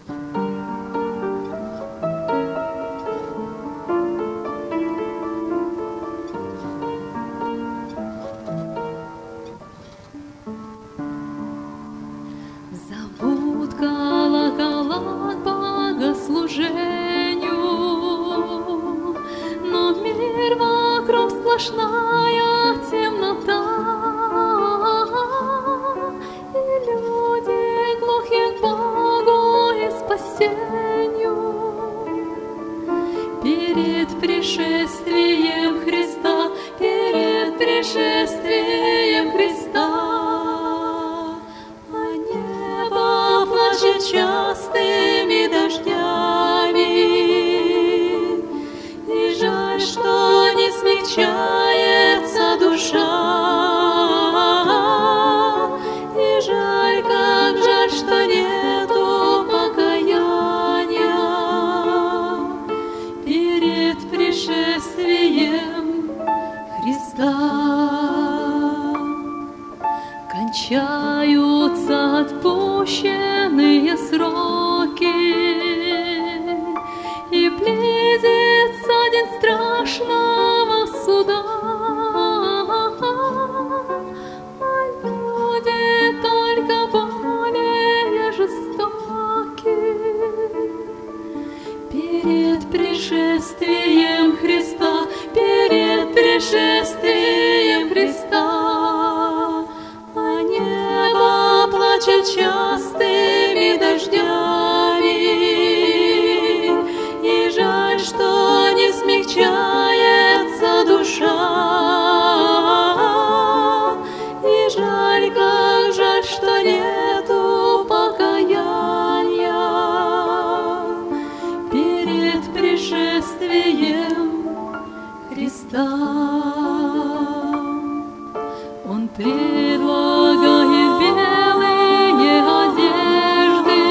Зовут колокола к богослужению, но мир вокруг сплошная темнота, и люди глухи к Богу и спасению. Перед пришествием Христа, перед пришествием Христа, частыми дождями, и жаль, что не смягчается душа, и жаль, как жаль, что нету покаяния перед пришествием Христа. Кончаются отпущенные сроки, и близится день страшного суда, а люди только более жестоки. Перед пришествием Христа, перед пришествием Христа, частыми дождями, и жаль, что не смягчается душа, и жаль, как жаль, что нету покаяния перед пришествием Христа. Он предлагает белые одежды,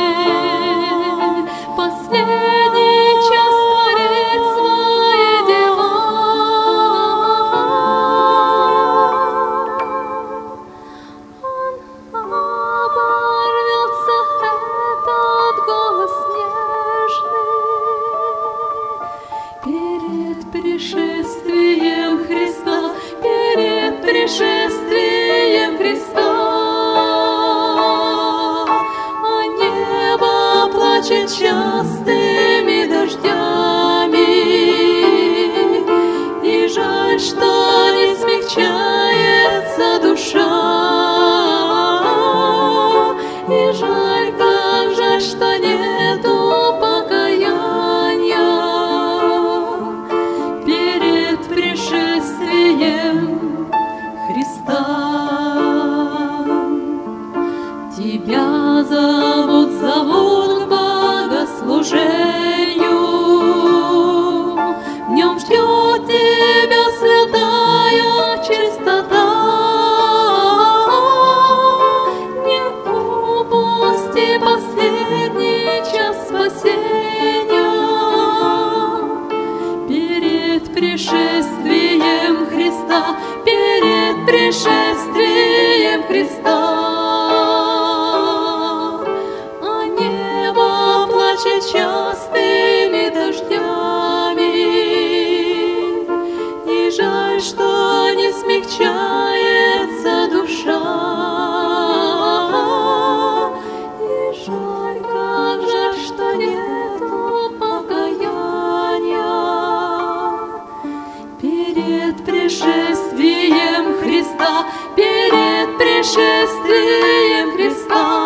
последний час творит свои дела. Он оборвется, этот голос нежный, перед пришествием Христа, перед пришествием Христа. Частыми дождями, и жаль, что не смягчается душа, и жаль, как жаль, что нету покаяния перед пришествием Христа. Тебя зовут, зовут служению, в нем ждет тебя святая чистота. Не упусти последний час спасения перед пришествием Христа, перед пришествием Христа. Частыми дождями, и жаль, что не смягчается душа, и жаль, как жаль, что нету покаяния перед пришествием Христа, перед пришествием Христа.